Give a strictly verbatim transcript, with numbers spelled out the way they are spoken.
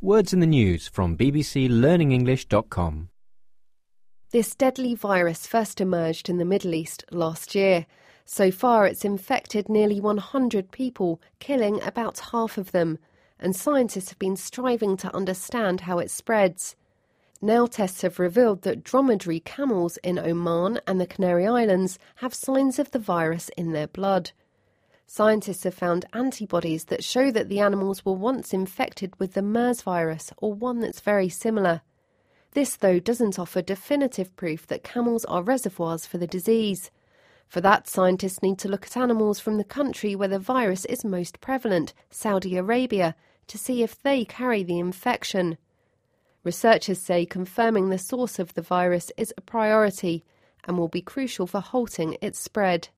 Words in the News from b b c learning english dot com. This deadly virus first emerged in the Middle East last year. So far, it's infected nearly one hundred people, killing about half of them, and scientists have been striving to understand how it spreads. Now tests have revealed that dromedary camels in Oman and the Canary Islands have signs of the virus in their blood. Scientists have found antibodies that show that the animals were once infected with the MERS virus, or one that's very similar. This, though, doesn't offer definitive proof that camels are reservoirs for the disease. For that, scientists need to look at animals from the country where the virus is most prevalent, Saudi Arabia, to see if they carry the infection. Researchers say confirming the source of the virus is a priority and will be crucial for halting its spread.